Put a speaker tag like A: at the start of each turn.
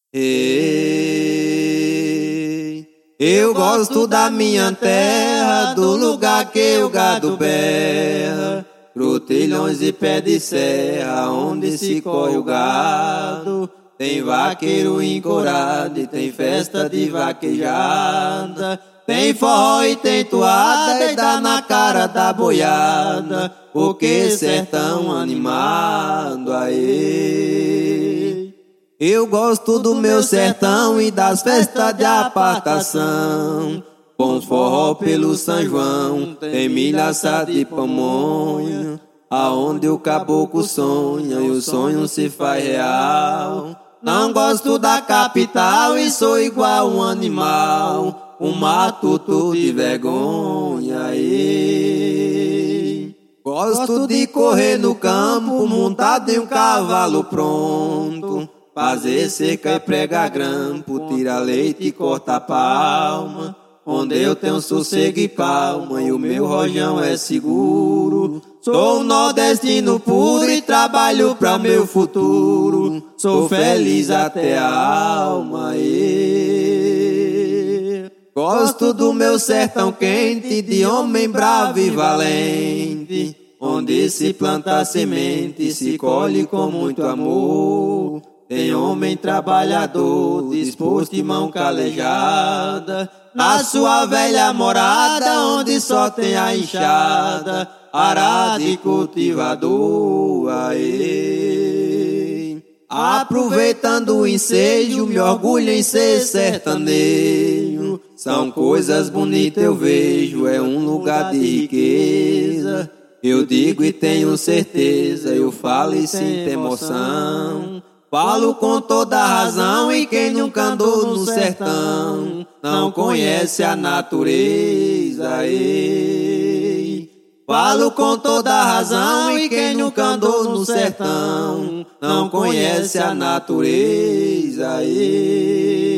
A: Ei, eu gosto da minha terra, do lugar que o gado berra, crutilhões e pé de serra, onde se corre o gado. Tem vaqueiro encorado e tem festa de vaquejada, tem forró e tem toada e dá na cara da boiada, porque sertão animado, aê. Eu gosto do meu sertão e das festas de apartação, bons forró pelo São João, tem milho assado e pamonha, aonde o caboclo sonha e o sonho se faz real. Não gosto da capital e sou igual um animal, um matuto de vergonha. Ei. Gosto de correr no campo montado em um cavalo pronto, fazer seca e pregar grampo, tirar leite e cortar palma, onde eu tenho sossego e calma e o meu rojão é seguro. Sou um nordestino puro e trabalho pra meu futuro, sou feliz até a alma. Gosto do meu sertão quente, de homem bravo e valente, onde se planta semente e se colhe com muito amor. Tem homem trabalhador, disposto e mão calejada, na sua velha morada, onde só tem a enxada, arado e cultivador, aê. Aproveitando o ensejo, me orgulho em ser sertanejo, são coisas bonitas eu vejo, é um lugar de riqueza. Eu digo e tenho certeza, eu falo e sinto emoção, falo com toda razão e quem nunca andou no sertão não conhece a natureza. Ei. Falo com toda razão e quem nunca andou no sertão não conhece a natureza. Ei.